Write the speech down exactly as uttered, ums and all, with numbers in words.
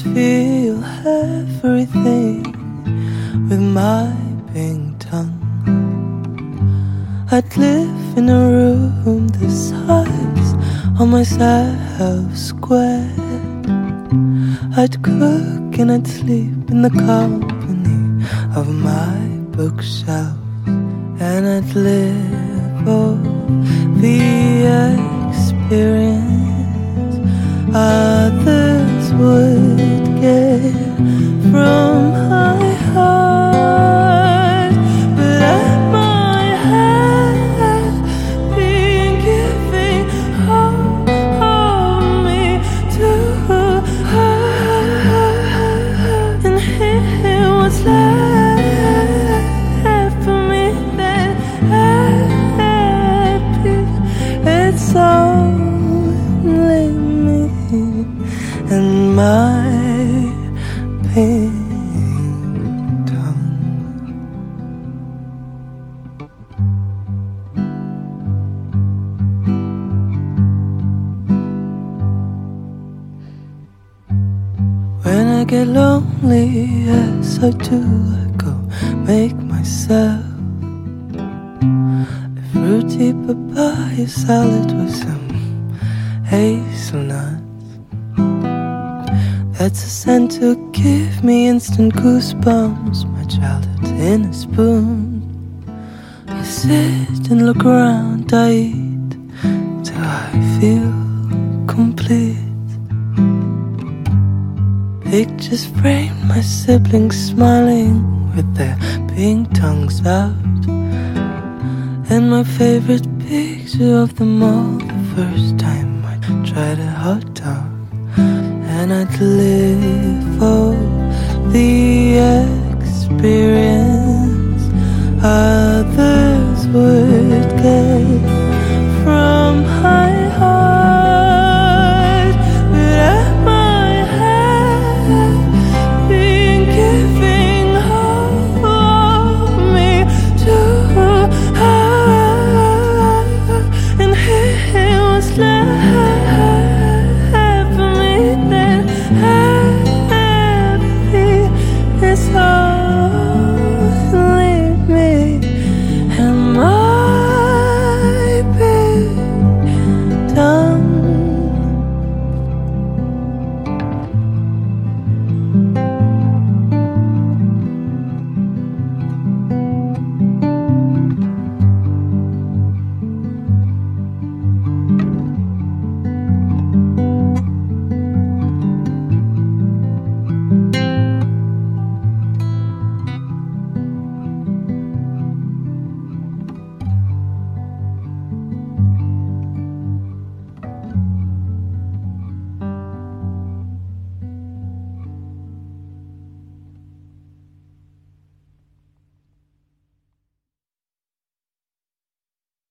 I'd feel everything with my pink tongue. I'd live in a room the size of myself squared. I'd cook and I'd sleep in the company of my bookshelf. And I'd live for the experience others would get from my heart. But at my head been giving all of me to her, and here was left for me that happy. It's only me and my pink tongue. When I get lonely, yes I do, I go make myself a fruity papaya salad with some hazelnuts. That's a scent to give me instant goosebumps, my childhood in a spoon. I sit and look around, I eat till I feel complete. Pictures frame my siblings smiling with their pink tongues out, and my favorite picture of them all, the first time I tried a hot dog. And I'd live for the experience others would get from my heart. But at my head been giving all of me to her, and here was left